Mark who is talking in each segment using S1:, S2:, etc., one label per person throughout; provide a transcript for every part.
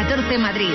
S1: 14 Madrid.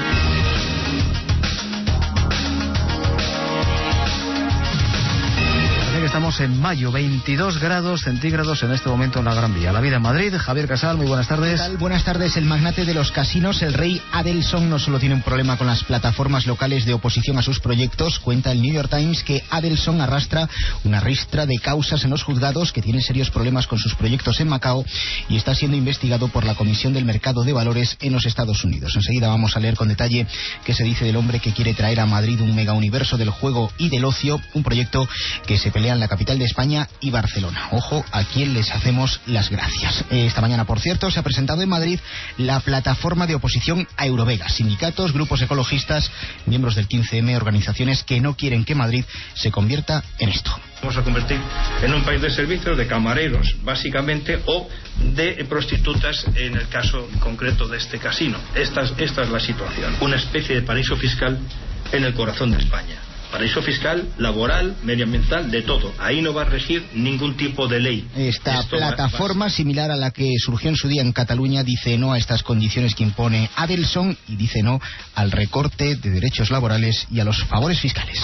S2: Que estamos en mayo, 22 grados centígrados en este momento en la Gran Vía. La vida en Madrid. Javier Casal, muy buenas tardes.
S3: ¿Qué tal? Buenas tardes. El magnate de los casinos, el rey Adelson, no solo tiene un problema con las plataformas locales de oposición a sus proyectos. Cuenta el New York Times que Adelson arrastra una ristra de causas en los juzgados, que tiene serios problemas con sus proyectos en Macao y está siendo investigado por la Comisión del Mercado de Valores en los Estados Unidos. Enseguida vamos a leer con detalle qué se dice del hombre que quiere traer a Madrid un megauniverso del juego y del ocio, un proyecto que se pelea en la capital de España y Barcelona. Ojo, a quien les hacemos las gracias. Esta mañana, por cierto, se ha presentado en Madrid la plataforma de oposición a Eurovegas. Sindicatos, grupos ecologistas, miembros del 15M, organizaciones que no quieren que Madrid se convierta en esto.
S4: Vamos a convertir en un país de servicios, de camareros, básicamente, o de prostitutas, en el caso concreto de este casino. Esta es la situación. Una especie de paraíso fiscal en el corazón de España. Paraíso fiscal, laboral, medioambiental, de todo. Ahí no va a regir ningún tipo de ley.
S3: Esta plataforma, similar a la que surgió en su día en Cataluña, dice no a estas condiciones que impone Adelson y dice no al recorte de derechos laborales y a los favores fiscales.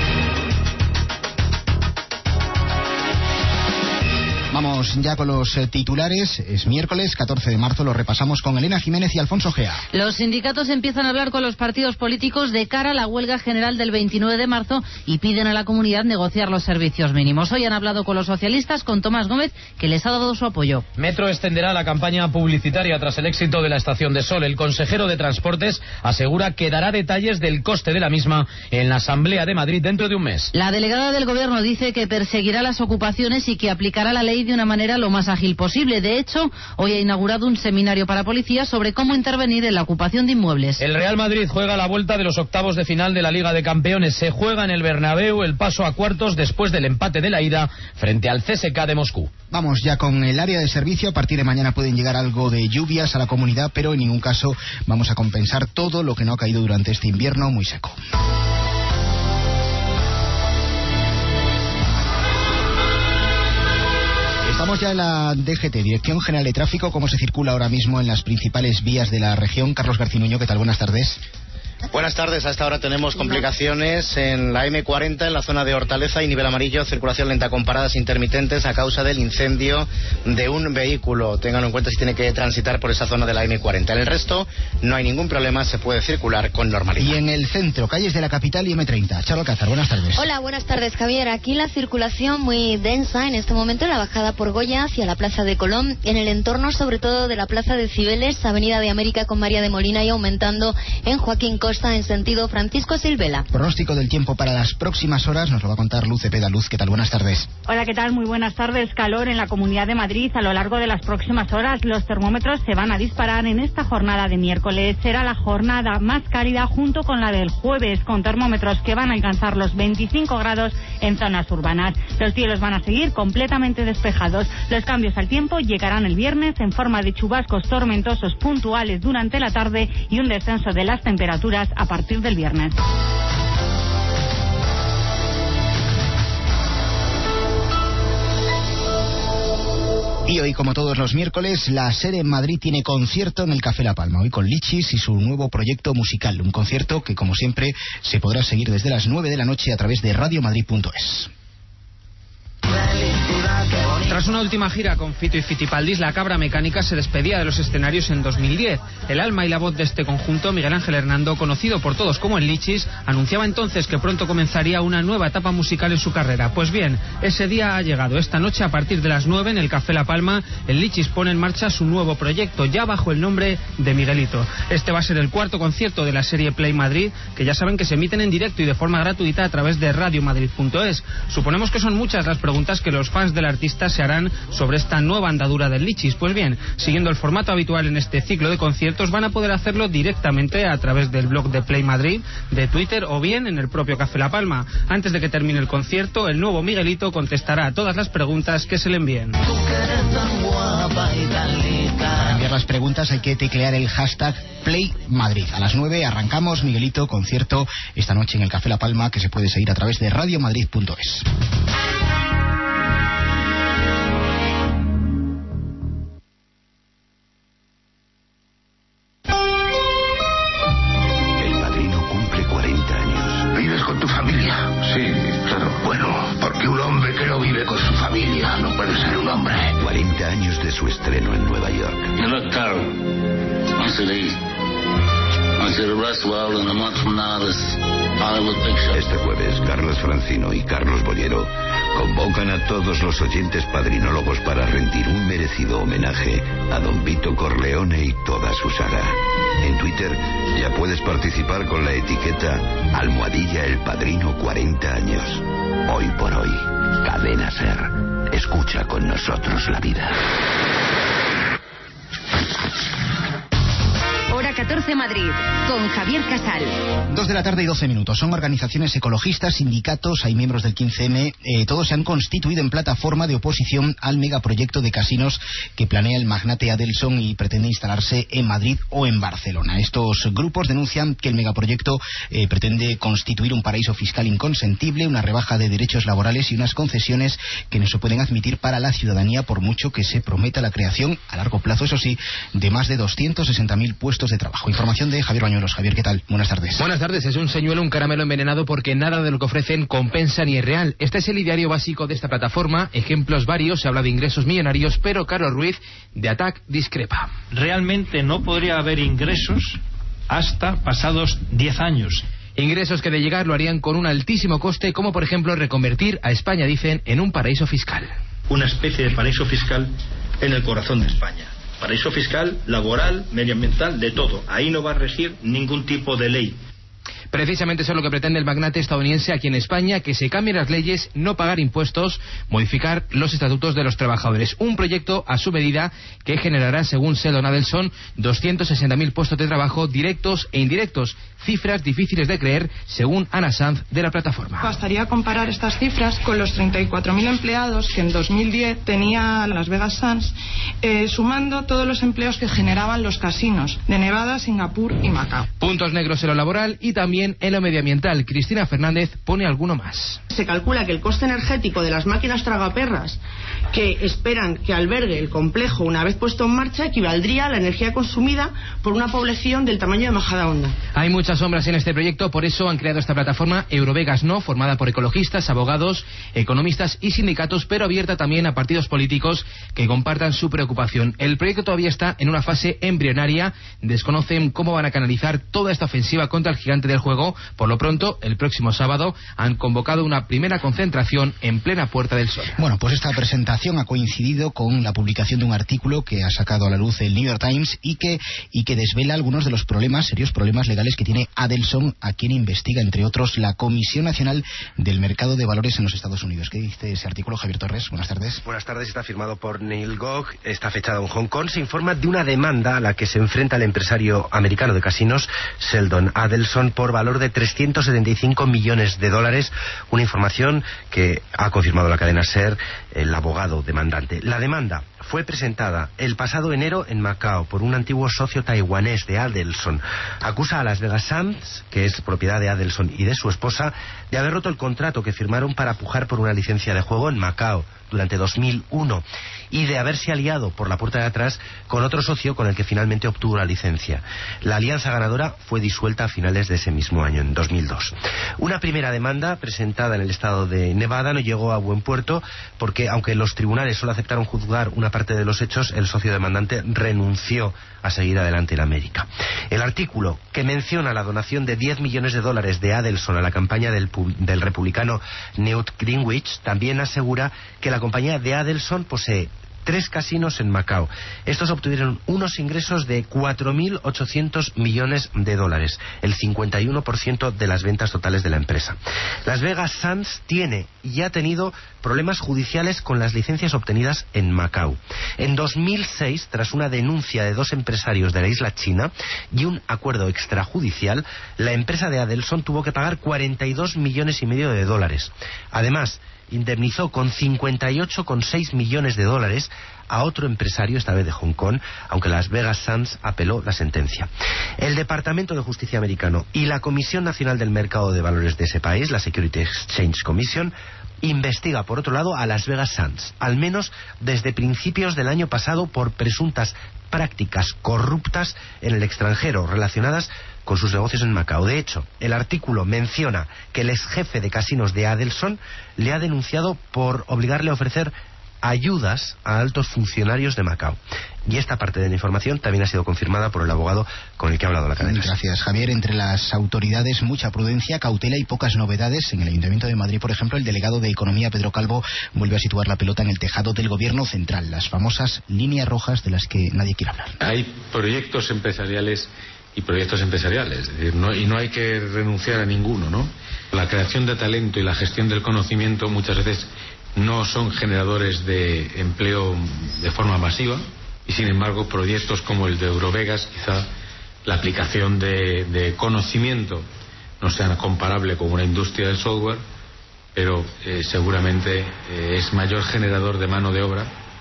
S3: Vamos ya con los titulares. Es miércoles 14 de marzo, lo repasamos con Elena Jiménez y Alfonso Gea.
S5: Los sindicatos empiezan a hablar con los partidos políticos de cara a la huelga general del 29 de marzo y piden a la comunidad negociar los servicios mínimos. Hoy han hablado con los socialistas, con Tomás Gómez, que les ha dado su apoyo.
S6: Metro extenderá la campaña publicitaria tras el éxito de la Estación de Sol. El consejero de Transportes asegura que dará detalles del coste de la misma en la Asamblea de Madrid dentro de un mes.
S5: La delegada del Gobierno dice que perseguirá las ocupaciones y que aplicará la ley de una manera lo más ágil posible. De hecho, hoy ha inaugurado un seminario para policías sobre cómo intervenir en la ocupación de inmuebles.
S6: El Real Madrid juega la vuelta de los octavos de final de la Liga de Campeones. Se juega en el Bernabéu el paso a cuartos después del empate de la ida frente al CSKA de Moscú.
S3: Vamos ya con el área de servicio. A partir de mañana pueden llegar algo de lluvias a la comunidad, pero en ningún caso vamos a compensar todo lo que no ha caído durante este invierno muy seco. Estamos ya en la DGT, Dirección General de Tráfico. ¿Cómo se circula ahora mismo en las principales vías de la región? Carlos Garcinuño, ¿qué tal? Buenas tardes.
S7: Buenas tardes. A esta hora tenemos complicaciones en la M40, en la zona de Hortaleza y nivel amarillo, circulación lenta con paradas intermitentes a causa del incendio de un vehículo. Ténganlo en cuenta si tiene que transitar por esa zona de la M40. En el resto no hay ningún problema, se puede circular con normalidad.
S3: Y en el centro, calles de la capital y M30. Charo Alcázar, buenas tardes.
S8: Hola, buenas tardes, Javier. Aquí la circulación muy densa en este momento en la bajada por Goya hacia la Plaza de Colón, en el entorno sobre todo de la Plaza de Cibeles, Avenida de América con María de Molina y aumentando en Joaquín Costa en sentido Francisco Silvela.
S3: Pronóstico del tiempo para las próximas horas nos lo va a contar Luz Cepeda. Luz, ¿qué tal? Buenas tardes.
S9: Hola, ¿qué tal? Muy buenas tardes. Calor en la Comunidad de Madrid a lo largo de las próximas horas. Los termómetros se van a disparar en esta jornada de miércoles. Será la jornada más cálida junto con la del jueves, con termómetros que van a alcanzar los 25 grados en zonas urbanas. Los cielos van a seguir completamente despejados. Los cambios al tiempo llegarán el viernes en forma de chubascos tormentosos puntuales durante la tarde y un descenso de las temperaturas a partir del viernes.
S3: Y hoy, como todos los miércoles, la Sede en Madrid tiene concierto en el Café La Palma. Hoy con Lichis y su nuevo proyecto musical. Un concierto que, como siempre, se podrá seguir desde las 9 de la noche a través de radiomadrid.es.
S10: Tras una última gira con Fito y Fitipaldis, la Cabra Mecánica se despedía de los escenarios en 2010. El alma y la voz de este conjunto, Miguel Ángel Hernando, conocido por todos como el Lichis, anunciaba entonces que pronto comenzaría una nueva etapa musical en su carrera. Pues bien, ese día ha llegado. Esta noche, a partir de las 9, en el Café La Palma, el Lichis pone en marcha su nuevo proyecto, ya bajo el nombre de Miguelito. Este va a ser el cuarto concierto de la serie Play Madrid, que ya saben que se emiten en directo y de forma gratuita a través de radiomadrid.es. Suponemos que son muchas las preguntas que los fans del artista se harán sobre esta nueva andadura del Lichis. Pues bien, siguiendo el formato habitual en este ciclo de conciertos, van a poder hacerlo directamente a través del blog de Play Madrid, de Twitter o bien en el propio Café La Palma. Antes de que termine el concierto, el nuevo Miguelito contestará a todas las preguntas que se le envíen.
S3: Para enviar las preguntas hay que teclear el hashtag Play Madrid. A las 9 arrancamos Miguelito, concierto esta noche en el Café La Palma, que se puede seguir a través de radiomadrid.es.
S1: de su estreno en Nueva York. Este jueves, Carlos Francino y Carlos Bollero convocan a todos los oyentes padrinólogos para rendir un merecido homenaje a Don Vito Corleone y toda su saga. En Twitter ya puedes participar con la etiqueta @El Padrino 40 años. Hoy por hoy, Cadena SER. Escucha con nosotros la vida.
S11: Hora 14 Madrid, con Javier Casal.
S3: 2:12 p.m. Son organizaciones ecologistas, sindicatos, hay miembros del 15M, todos se han constituido en plataforma de oposición al megaproyecto de casinos que planea el magnate Adelson y pretende instalarse en Madrid o en Barcelona. Estos grupos denuncian que el megaproyecto pretende constituir un paraíso fiscal inconsentible, una rebaja de derechos laborales y unas concesiones que no se pueden admitir para la ciudadanía, por mucho que se prometa la creación, a largo plazo, eso sí, de más de 260.000 puestos de trabajo. Información de Javier Bañuelos. Javier, ¿qué tal? Buenas tardes.
S12: Buenas tardes. Es un señuelo, un caramelo envenenado, porque nada de lo que ofrecen compensa ni es real. Este es el ideario básico de esta plataforma. Ejemplos varios. Se habla de ingresos millonarios, pero Carlos Ruiz, de ATAC, discrepa.
S4: Realmente no podría haber ingresos hasta pasados 10 años.
S12: Ingresos que de llegar lo harían con un altísimo coste, como por ejemplo reconvertir a España, dicen, en un paraíso fiscal.
S4: Una especie de paraíso fiscal en el corazón de España. Paraíso fiscal, laboral, medioambiental, de todo. Ahí no va a regir ningún tipo de ley.
S12: Precisamente eso es lo que pretende el magnate estadounidense aquí en España, que se cambien las leyes, no pagar impuestos, modificar los estatutos de los trabajadores. Un proyecto a su medida que generará, según Sheldon Adelson, 260.000 puestos de trabajo directos e indirectos. Cifras difíciles de creer, según Ana Sanz, de la plataforma.
S13: Bastaría comparar estas cifras con los 34.000 empleados que en 2010 tenía Las Vegas Sands, sumando todos los empleos que generaban los casinos de Nevada, Singapur y Macao.
S12: Puntos negros en lo laboral y también en lo medioambiental. Cristina Fernández pone alguno más.
S14: Se calcula que el coste energético de las máquinas tragaperras que esperan que albergue el complejo una vez puesto en marcha equivaldría a la energía consumida por una población del tamaño de Majadahonda.
S12: Hay muchas sombras en este proyecto, por eso han creado esta plataforma Eurovegas No, formada por ecologistas, abogados, economistas y sindicatos, pero abierta también a partidos políticos que compartan su preocupación. El proyecto todavía está en una fase embrionaria, desconocen cómo van a canalizar toda esta ofensiva contra el gigante del juego. Por lo pronto, el próximo sábado han convocado una primera concentración en plena Puerta del Sol.
S3: Bueno, pues esta presentación ha coincidido con la publicación de un artículo que ha sacado a la luz el New York Times y que desvela algunos de los serios problemas legales que tiene Adelson, a quien investiga, entre otros, la Comisión Nacional del Mercado de Valores en los Estados Unidos. ¿Qué dice ese artículo, Javier Torres? Buenas tardes.
S15: Buenas tardes. Está firmado por Neil Gogh, está fechado en Hong Kong. Se informa de una demanda a la que se enfrenta el empresario americano de casinos, Sheldon Adelson, por valor de $375 millones. Una información que ha confirmado la cadena SER, el abogado demandante. La demanda fue presentada el pasado enero en Macao por un antiguo socio taiwanés de Adelson. Acusa a Las Vegas Sands, que es propiedad de Adelson y de su esposa, de haber roto el contrato que firmaron para pujar por una licencia de juego en Macao durante 2001 y de haberse aliado por la puerta de atrás con otro socio con el que finalmente obtuvo la licencia. La alianza ganadora fue disuelta a finales de ese mismo año, en 2002. Una primera demanda presentada en el estado de Nevada no llegó a buen puerto porque, aunque los tribunales solo aceptaron juzgar una parte de los hechos, el socio demandante renunció a seguir adelante en América. El artículo que menciona la donación de $10 millones de Adelson a la campaña del republicano Newt Gingrich también asegura que la compañía de Adelson posee 3 casinos en Macao. Estos obtuvieron unos ingresos de $4.800 millones, el 51% de las ventas totales de la empresa. Las Vegas Sands tiene y ha tenido problemas judiciales con las licencias obtenidas en Macao. En 2006, tras una denuncia de 2 empresarios de la isla china y un acuerdo extrajudicial, la empresa de Adelson tuvo que pagar $42,5 millones. Además, indemnizó con $58,6 millones a otro empresario, esta vez de Hong Kong, aunque Las Vegas Sands apeló la sentencia. El Departamento de Justicia americano y la Comisión Nacional del Mercado de Valores de ese país, la Securities Exchange Commission, investiga, por otro lado, a Las Vegas Sands, al menos desde principios del año pasado, por presuntas prácticas corruptas en el extranjero relacionadas con sus negocios en Macao. De hecho, el artículo menciona que el ex jefe de casinos de Adelson le ha denunciado por obligarle a ofrecer ayudas a altos funcionarios de Macao. Y esta parte de la información también ha sido confirmada por el abogado con el que ha hablado la cadena.
S3: Gracias, Javier. Entre las autoridades, mucha prudencia, cautela y pocas novedades. En el Ayuntamiento de Madrid, por ejemplo, el delegado de Economía, Pedro Calvo, vuelve a situar la pelota en el tejado del Gobierno central, las famosas líneas rojas de las que nadie quiere hablar.
S16: Hay proyectos empresariales y proyectos empresariales, es decir, no hay que renunciar a ninguno, ¿no? La creación de talento y la gestión del conocimiento muchas veces no son generadores de empleo de forma masiva, y sin embargo proyectos como el de Eurovegas, quizá la aplicación de conocimiento no sea comparable con una industria del software, pero seguramente es mayor generador de mano de obra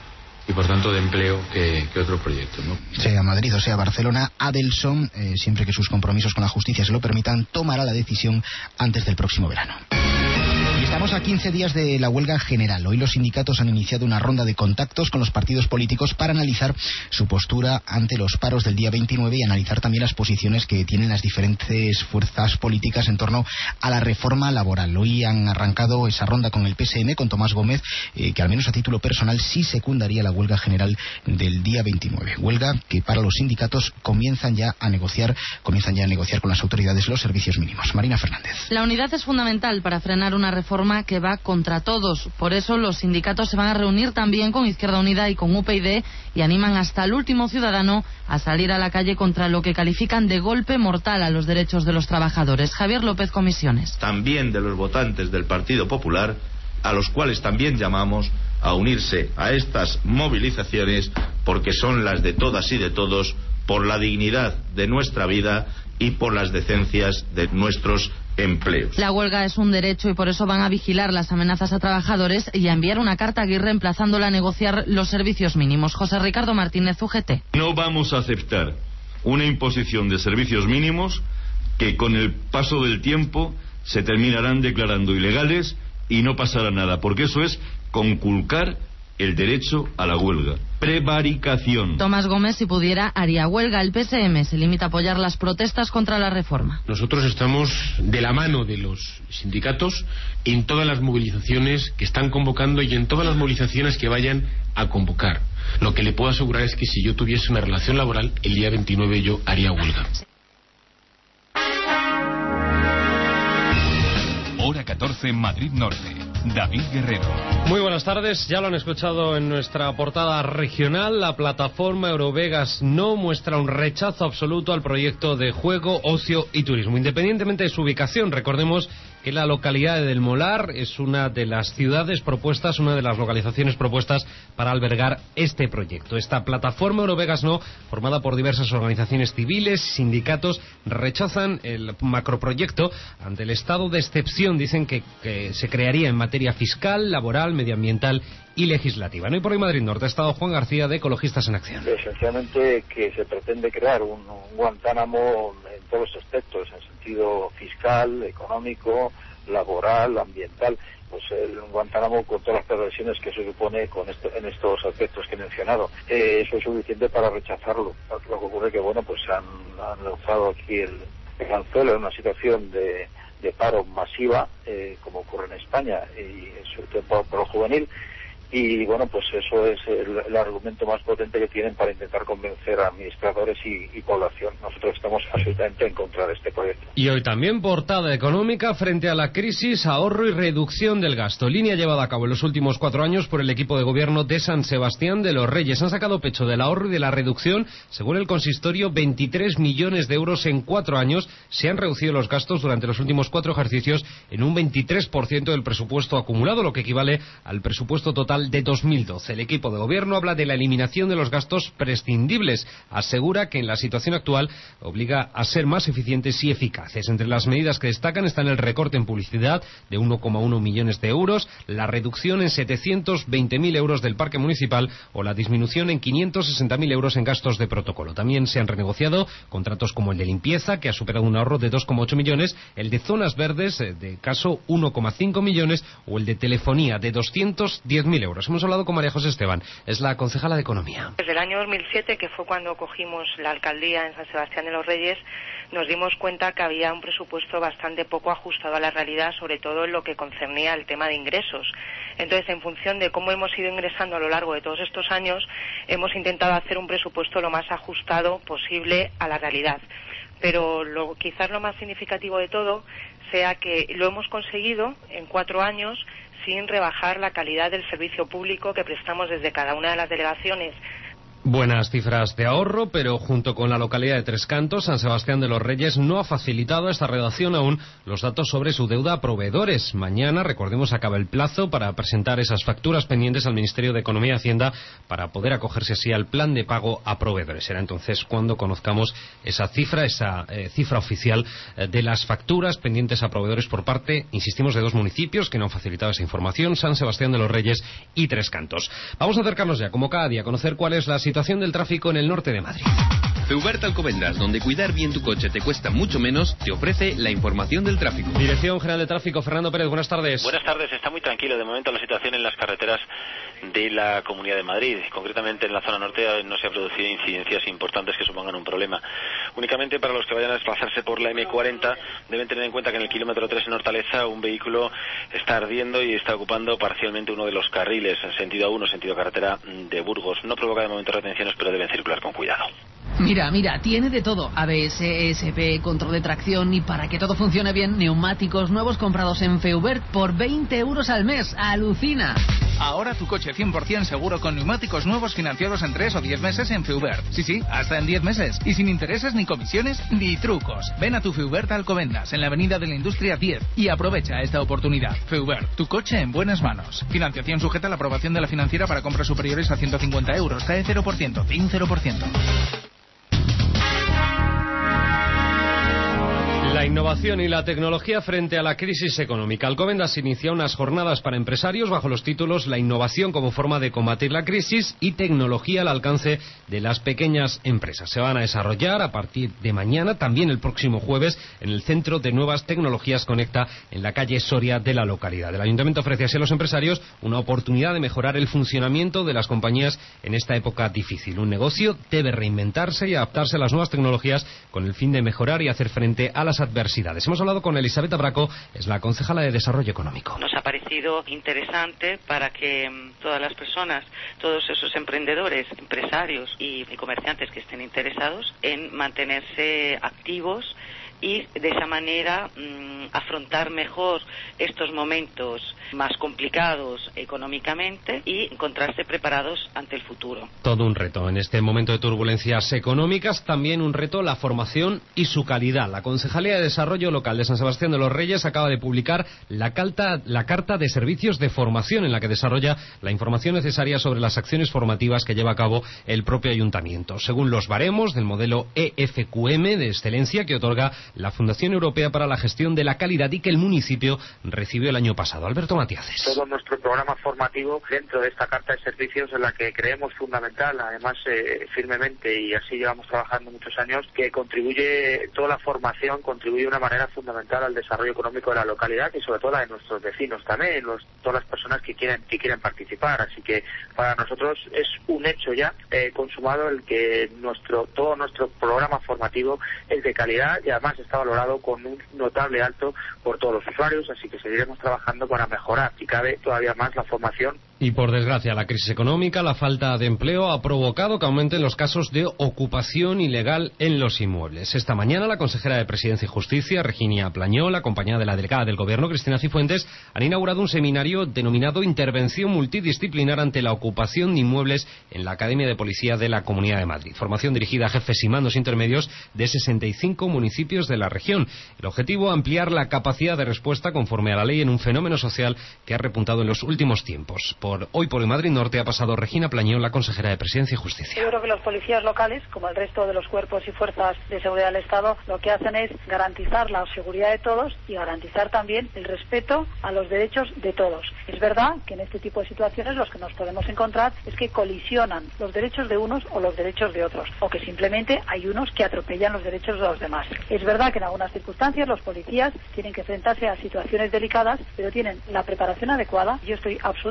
S16: y por tanto de empleo que otros proyectos, ¿no?
S3: Sea Madrid o sea Barcelona, Adelson, siempre que sus compromisos con la justicia se lo permitan, tomará la decisión antes del próximo verano. Estamos a 15 días de la huelga general. Hoy los sindicatos han iniciado una ronda de contactos con los partidos políticos para analizar su postura ante los paros del día 29 y analizar también las posiciones que tienen las diferentes fuerzas políticas en torno a la reforma laboral. Hoy han arrancado esa ronda con el PSN, con Tomás Gómez, que al menos a título personal sí secundaría la huelga general del día 29. Huelga que para los sindicatos comienzan ya a negociar con las autoridades los servicios mínimos. Marina Fernández.
S5: La unidad es fundamental para frenar una reforma que va contra todos. Por eso los sindicatos se van a reunir también con Izquierda Unida y con UPyD y animan hasta el último ciudadano a salir a la calle contra lo que califican de golpe mortal a los derechos de los trabajadores. Javier López, Comisiones.
S17: También de los votantes del Partido Popular, a los cuales también llamamos a unirse a estas movilizaciones porque son las de todas y de todos, por la dignidad de nuestra vida y por las decencias de nuestros empleos.
S5: La huelga es un derecho y por eso van a vigilar las amenazas a trabajadores y a enviar una carta a Aguirre emplazándola a negociar los servicios mínimos. José Ricardo Martínez, UGT.
S18: No vamos a aceptar una imposición de servicios mínimos que con el paso del tiempo se terminarán declarando ilegales y no pasará nada, porque eso es conculcar el derecho a la huelga. Prevaricación.
S5: Tomás Gómez, si pudiera, haría huelga. El PSM se limita a apoyar las protestas contra la reforma.
S19: Nosotros estamos de la mano de los sindicatos en todas las movilizaciones que están convocando y en todas las movilizaciones que vayan a convocar. Lo que le puedo asegurar es que si yo tuviese una relación laboral, el día 29 yo haría huelga.
S20: Hora 14, Madrid Norte. David Guerrero.
S21: Muy buenas tardes, ya lo han escuchado en nuestra portada regional. La plataforma Eurovegas no muestra un rechazo absoluto al proyecto de juego, ocio y turismo, independientemente de su ubicación. Recordemos que la localidad de Del Molar es una de las ciudades propuestas, una de las localizaciones propuestas para albergar este proyecto. Esta plataforma Eurovegas No, formada por diversas organizaciones civiles, sindicatos, rechazan el macroproyecto ante el estado de excepción, dicen que se crearía en materia fiscal, laboral, medioambiental y legislativa. No, y por hoy Madrid Norte ha estado Juan García de Ecologistas en Acción.
S22: Esencialmente que se pretende crear un Guantánamo en todos los aspectos, en sentido fiscal, económico, laboral, ambiental. Pues el Guantánamo con todas las perversiones que se supone en estos aspectos que he mencionado. Eso es suficiente para rechazarlo. Lo que ocurre que, bueno, pues han lanzado aquí el anzuelo en una situación de paro masiva, como ocurre en España, y sobre todo por paro juvenil. Y bueno, pues eso es el argumento más potente que tienen para intentar convencer a administradores y población. Nosotros estamos absolutamente en contra de este proyecto.
S21: Y hoy también portada económica frente a la crisis, ahorro y reducción del gasto. Línea llevada a cabo en los últimos 4 años por el equipo de gobierno de San Sebastián de los Reyes. Han sacado pecho del ahorro y de la reducción. Según el consistorio, 23 millones de euros en 4 años. Se han reducido los gastos durante los últimos 4 ejercicios en un 23% del presupuesto acumulado, lo que equivale al presupuesto total de 2012. El equipo de gobierno habla de la eliminación de los gastos prescindibles. Asegura que en la situación actual obliga a ser más eficientes y eficaces. Entre las medidas que destacan están el recorte en publicidad de 1,1 millones de euros, la reducción en 720.000 euros del parque municipal o la disminución en 560.000 euros en gastos de protocolo. También se han renegociado contratos como el de limpieza, que ha superado un ahorro de 2,8 millones, el de zonas verdes, de caso 1,5 millones, o el de telefonía de 210.000 euros. euros. Hemos hablado con María José Esteban, es la concejala de Economía.
S2: Desde el año 2007, que fue cuando cogimos la alcaldía en San Sebastián de los Reyes, nos dimos cuenta que había un presupuesto bastante poco ajustado a la realidad, sobre todo en lo que concernía al tema de ingresos. Entonces, en función de cómo hemos ido ingresando a lo largo de todos estos años, hemos intentado hacer un presupuesto lo más ajustado posible a la realidad. Pero quizás lo más significativo de todo sea que lo hemos conseguido en 4 años sin rebajar la calidad del servicio público que prestamos desde cada una de las delegaciones.
S21: Buenas cifras de ahorro, pero junto con la localidad de Tres Cantos, San Sebastián de los Reyes no ha facilitado a esta redacción aún los datos sobre su deuda a proveedores. Mañana, recordemos, acaba el plazo para presentar esas facturas pendientes al Ministerio de Economía y Hacienda para poder acogerse así al plan de pago a proveedores. Será entonces cuando conozcamos esa cifra oficial de las facturas pendientes a proveedores por parte, insistimos, de 2 municipios que no han facilitado esa información, San Sebastián de los Reyes y Tres Cantos. Vamos a acercarnos ya, como cada día, a conocer cuál es la situación del tráfico en el norte de Madrid.
S6: Feubert Alcobendas, donde cuidar bien tu coche te cuesta mucho menos, te ofrece la información del tráfico.
S21: Dirección General de Tráfico, Fernando Pérez, buenas tardes.
S23: Buenas tardes, está muy tranquilo de momento la situación en las carreteras de la Comunidad de Madrid. Concretamente en la zona norte no se han producido incidencias importantes que supongan un problema. Únicamente para los que vayan a desplazarse por la M40 deben tener en cuenta que en el kilómetro 3 en Hortaleza un vehículo está ardiendo y está ocupando parcialmente uno de los carriles, en sentido A1, sentido carretera de Burgos. No provoca de momento retenciones, pero deben circular con cuidado.
S24: Mira, tiene de todo. ABS, ESP, control de tracción y para que todo funcione bien, neumáticos nuevos comprados en Feubert por 20 euros al mes. ¡Alucina!
S25: Ahora tu coche 100% seguro con neumáticos nuevos financiados en 3 o 10 meses en Feubert. Sí, hasta en 10 meses. Y sin intereses ni comisiones ni trucos. Ven a tu Feubert Alcobendas en la Avenida de la Industria 10 y aprovecha esta oportunidad. Feubert, tu coche en buenas manos. Financiación sujeta a la aprobación de la financiera para compras superiores a 150 euros. CAE 0%, TIN 0%.
S21: La innovación y la tecnología frente a la crisis económica. Alcobendas inicia unas jornadas para empresarios bajo los títulos La innovación como forma de combatir la crisis y tecnología al alcance de las pequeñas empresas. Se van a desarrollar a partir de mañana, también el próximo jueves, en el Centro de Nuevas Tecnologías Conecta, en la calle Soria de la localidad. El Ayuntamiento ofrece así a los empresarios una oportunidad de mejorar el funcionamiento de las compañías en esta época difícil. Un negocio debe reinventarse y adaptarse a las nuevas tecnologías con el fin de mejorar y hacer frente a las adversidades. Hemos hablado con Elisabeth Abraco, es la concejala de Desarrollo Económico.
S2: Nos ha parecido interesante para que todas las personas, todos esos emprendedores, empresarios y comerciantes que estén interesados en mantenerse activos y de esa manera afrontar mejor estos momentos más complicados económicamente y encontrarse preparados ante el futuro.
S21: Todo un reto en este momento de turbulencias económicas, también un reto la formación y su calidad. La Concejalía de Desarrollo Local de San Sebastián de los Reyes acaba de publicar la Carta de Servicios de Formación, en la que desarrolla la información necesaria sobre las acciones formativas que lleva a cabo el propio ayuntamiento, según los baremos del modelo EFQM de excelencia que otorga la Fundación Europea para la Gestión de la Calidad y que el municipio recibió el año pasado. Alberto Matiaces.
S22: Todo nuestro programa formativo dentro de esta Carta de Servicios, en la que creemos fundamental, además firmemente, y así llevamos trabajando muchos años, que contribuye, toda la formación contribuye de una manera fundamental al desarrollo económico de la localidad y sobre todo la de nuestros vecinos también, todas las personas que quieren participar. Así que para nosotros es un hecho ya consumado el que todo nuestro programa formativo es de calidad y además está valorado con un notable alto por todos los usuarios, así que seguiremos trabajando para mejorar, si cabe, todavía más la formación.
S21: Y por desgracia, la crisis económica, la falta de empleo ha provocado que aumenten los casos de ocupación ilegal en los inmuebles. Esta mañana la consejera de Presidencia y Justicia, Regina Plañol, acompañada de la delegada del Gobierno, Cristina Cifuentes, han inaugurado un seminario denominado Intervención Multidisciplinar ante la ocupación de inmuebles en la Academia de Policía de la Comunidad de Madrid. Formación dirigida a jefes y mandos intermedios de 65 municipios de la región. El objetivo, ampliar la capacidad de respuesta conforme a la ley en un fenómeno social que ha repuntado en los últimos tiempos. Hoy por el Madrid Norte ha pasado Regina Plañón, la consejera de Presidencia y Justicia.
S26: Yo creo que los policías locales, como el resto de los cuerpos y fuerzas de seguridad del Estado, lo que hacen es garantizar la seguridad de todos y garantizar también el respeto a los derechos de todos. Es verdad que en este tipo de situaciones los que nos podemos encontrar es que colisionan los derechos de unos o los derechos de otros, o que simplemente hay unos que atropellan los derechos de los demás. Es verdad que en algunas circunstancias los policías tienen que enfrentarse a situaciones delicadas, pero tienen la preparación adecuada. Yo estoy absolutamente convencida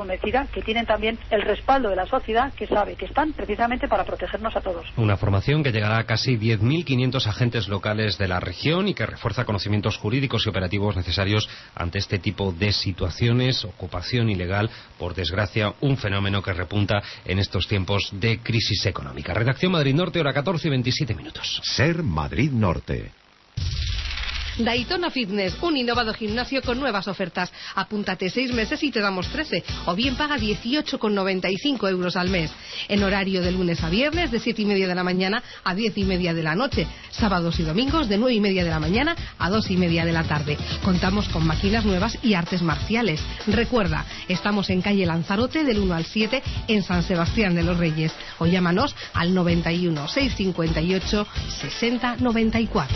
S26: convencida que tienen también el respaldo de la sociedad, que sabe que están precisamente para protegernos a todos.
S21: Una formación que llegará a casi 10.500 agentes locales de la región y que refuerza conocimientos jurídicos y operativos necesarios ante este tipo de situaciones, ocupación ilegal, por desgracia, un fenómeno que repunta en estos tiempos de crisis económica. Redacción Madrid Norte, hora 14 y 27 minutos.
S1: Ser Madrid Norte.
S7: Daytona Fitness, un innovado gimnasio con nuevas ofertas. Apúntate 6 meses y te damos 13, o bien paga 18,95 euros al mes. En horario de lunes a viernes, de 7:30 de la mañana a 10:30 de la noche. Sábados y domingos, de 9:30 de la mañana a 2:30 de la tarde. Contamos con máquinas nuevas y artes marciales. Recuerda, estamos en calle Lanzarote, del 1 al 7, en San Sebastián de los Reyes. O llámanos al 91 658 60 94.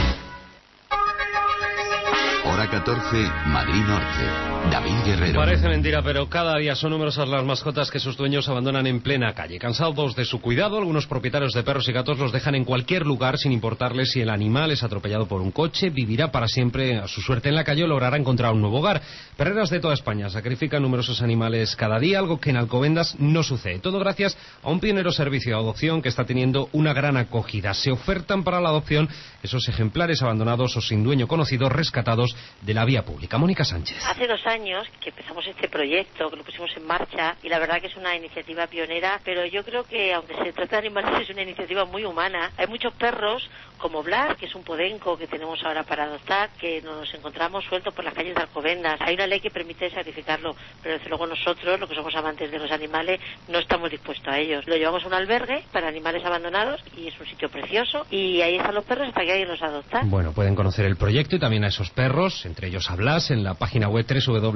S1: Hora 14, Madrid Norte. David Guerrero.
S21: Parece mentira, pero cada día son numerosas las mascotas que sus dueños abandonan en plena calle. Cansados de su cuidado, algunos propietarios de perros y gatos los dejan en cualquier lugar sin importarles si el animal es atropellado por un coche, vivirá para siempre a su suerte en la calle o logrará encontrar un nuevo hogar. Perreras de toda España sacrifican numerosos animales cada día, algo que en Alcobendas no sucede. Todo gracias a un pionero servicio de adopción que está teniendo una gran acogida. Se ofertan para la adopción esos ejemplares abandonados o sin dueño conocido, rescatados de la vía pública. Mónica Sánchez.
S8: Hace 2 años que empezamos este proyecto, que lo pusimos en marcha, y la verdad que es una iniciativa pionera, pero yo creo que aunque se trata de animales es una iniciativa muy humana. Hay muchos perros como Blas, que es un podenco que tenemos ahora para adoptar, que nos encontramos sueltos por las calles de Alcobendas. Hay una ley que permite sacrificarlo, pero desde luego nosotros, los que somos amantes de los animales, no estamos dispuestos a ellos. Lo llevamos a un albergue para animales abandonados y es un sitio precioso, y ahí están los perros hasta que alguien los adopta.
S21: Bueno, pueden conocer el proyecto y también a esos perros, entre ellos a Blas, en la página web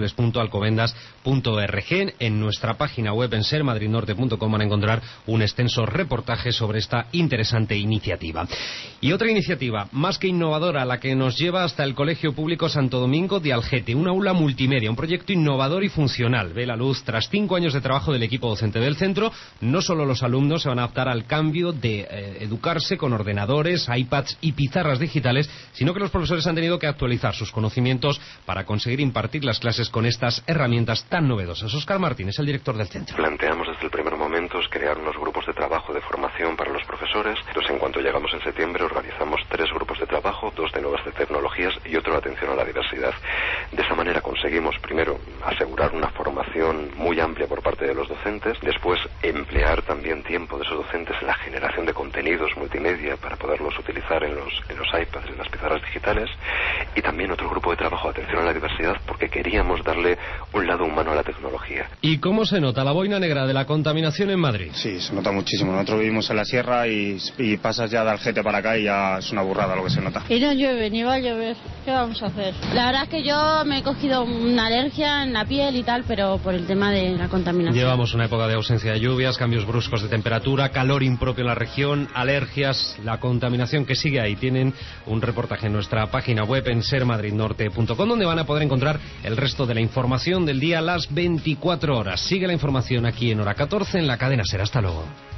S21: www.alcobendas.org. En nuestra página web en sermadridnorte.com van a encontrar un extenso reportaje sobre esta interesante iniciativa. Y otra iniciativa, más que innovadora, la que nos lleva hasta el Colegio Público Santo Domingo de Algete, un aula multimedia, un proyecto innovador y funcional. Ve la luz tras 5 años de trabajo del equipo docente del centro. No solo los alumnos se van a adaptar al cambio de educarse con ordenadores, iPads y pizarras digitales, sino que los profesores han tenido que actualizar sus conocimientos para conseguir impartir las clases con estas herramientas tan novedosas. Óscar Martín es el director del centro.
S9: Planteamos desde el primer momento crear unos grupos de trabajo de formación para los profesores. Entonces, en cuanto llegamos en septiembre, organizamos 3 grupos de trabajo, 2 de nuevas tecnologías y otro de atención a la diversidad. De esa manera conseguimos, primero, asegurar una formación muy amplia por parte de los docentes, después emplear también tiempo de esos docentes en la generación de contenidos multimedia para poderlos utilizar en los iPads, en las pizarras digitales, y también otro grupo de trabajo de atención a la diversidad porque queríamos darle un lado humano a la tecnología.
S21: ¿Y cómo se nota la boina negra de la contaminación en Madrid?
S10: Sí, se nota muchísimo. Nosotros vivimos en la sierra y pasas ya de Algete para acá y ya es una burrada lo que se nota.
S11: Y no llueve, ni va a llover. ¿Qué vamos a hacer? La verdad es que yo me he cogido una alergia en la piel y tal, pero por el tema de la contaminación.
S21: Llevamos una época de ausencia de lluvias, cambios bruscos de temperatura, calor impropio en la región, alergias, la contaminación que sigue ahí. Tienen un reportaje en nuestra página web en sermadridnorte.com, donde van a poder encontrar el resto de la información del día a las 24 horas. Sigue la información aquí en hora 14 en la cadena SER. Hasta luego.